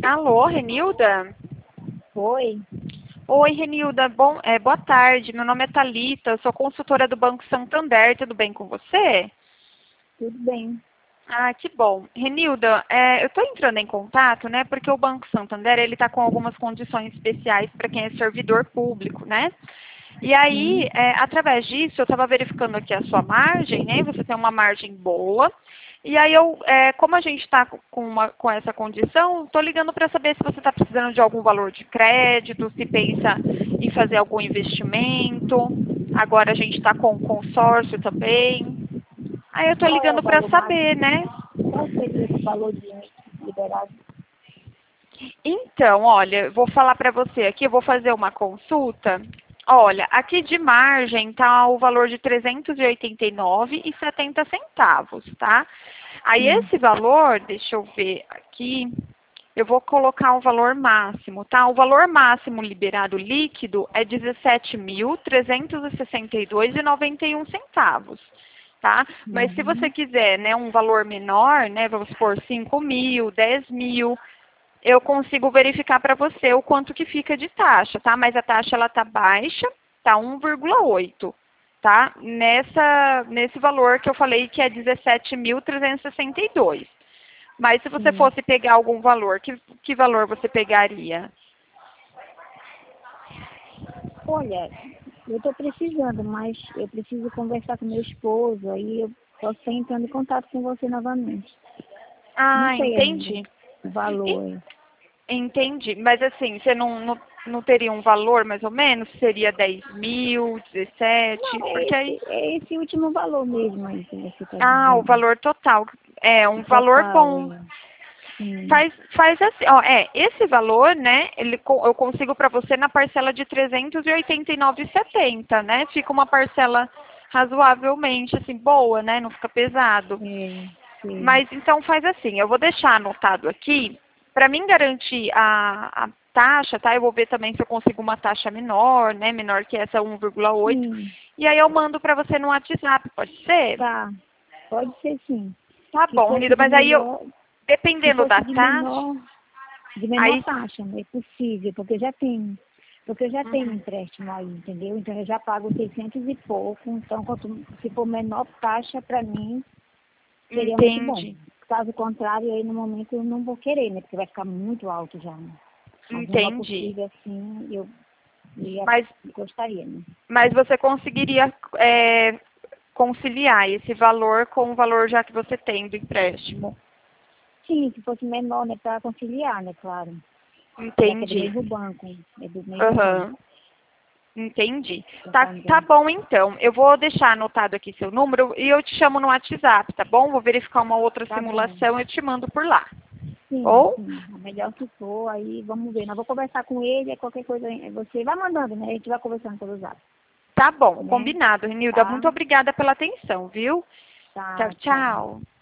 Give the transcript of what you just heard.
Alô, Renilda? Oi, Oi, Renilda. Boa tarde. Meu nome é Thalita, eu sou consultora do Banco Santander. Tudo bem com você? tudo bem? Ah, que bom. Renilda, eu estou entrando em contato, né, porque o Banco Santander, ele está com algumas condições especiais para quem é servidor público, né? E aí, Sim. através disso, eu estava verificando aqui a sua margem, né? Você tem uma margem boa. E aí, como a gente está com essa condição, estou ligando para saber se você está precisando de algum valor de crédito, se pensa em fazer algum investimento. Agora a gente está com consórcio também. Aí eu estou Qual é o ligando para valor saber, máximo? né? Qual seria esse valor de liberado? Então, olha, eu vou falar para você aqui, eu vou fazer uma consulta. Olha, aqui de margem está o valor de R$ 389,70, tá? Aí Sim. esse valor, deixa eu ver aqui, eu vou colocar o valor máximo, tá? O valor máximo liberado líquido é R$ 17.362,91, tá? Mas se você Uhum. quiser, né, um valor menor, né, vamos supor 5 mil, 10 mil, eu consigo verificar para você o quanto que fica de taxa, tá? Mas a taxa ela tá baixa, tá 1,8, tá? Nesse valor que eu falei que é 17.362. Mas se você Sim. fosse pegar algum valor, que valor você pegaria? Olha, eu estou precisando, mas eu preciso conversar com meu esposo, aí eu posso estar entrando em contato com você novamente. Não Ah, sei ainda entendi. o valor. Entendi. Mas assim, você não teria um valor mais ou menos? Seria 10 mil, 17? Não, Porque aí. é esse último valor mesmo aí que você está Ah, o dizendo. valor total. É, O um valor total, bom. é. Sim. Faz assim, ó, esse valor, né, eu consigo para você na parcela de 389,70, né? Fica uma parcela razoavelmente, assim, boa, né? Não fica pesado. É, sim. Mas então faz assim, eu vou deixar anotado aqui, para mim garantir a taxa, tá? Eu vou ver também se eu consigo uma taxa menor, né? Menor que essa 1,8. Sim, E aí eu mando para você no WhatsApp, pode ser? tá. Pode ser sim. Tá Se bom, fosse Renilda, de mas aí eu, menor, se dependendo fosse da taxa, de menor aí. taxa, é possível, porque eu já tenho um Uhum. empréstimo aí, entendeu? Então eu já pago 600 e pouco, então se for menor taxa, para mim seria muito bom. Entendi, Caso contrário, aí no momento eu não vou querer, né? Porque vai ficar muito alto já, né? Mas menor entendi. possível, assim, eu ia, Mas, gostaria, né? mas você conseguiria conciliar esse valor com o valor já que você tem do empréstimo. Sim, se fosse menor, né? Para conciliar, né? Claro. Já que é do Entendi. mesmo banco, é do mesmo banco. Aham. Entendi. Tá Santander. bom, então. Eu vou deixar anotado aqui seu número e eu te chamo no WhatsApp, tá bom? Vou verificar uma outra Tá bom. simulação e eu te mando por lá. Sim, Ou? sim. A melhor que for, aí vamos ver. Nós vou conversar com ele, qualquer coisa, você vai mandando, né? A gente vai conversando pelo zap, Tá bom, né? combinado, Renilda. Tá? Muito obrigada pela atenção, viu? Tchau, Tá, tchau. tchau.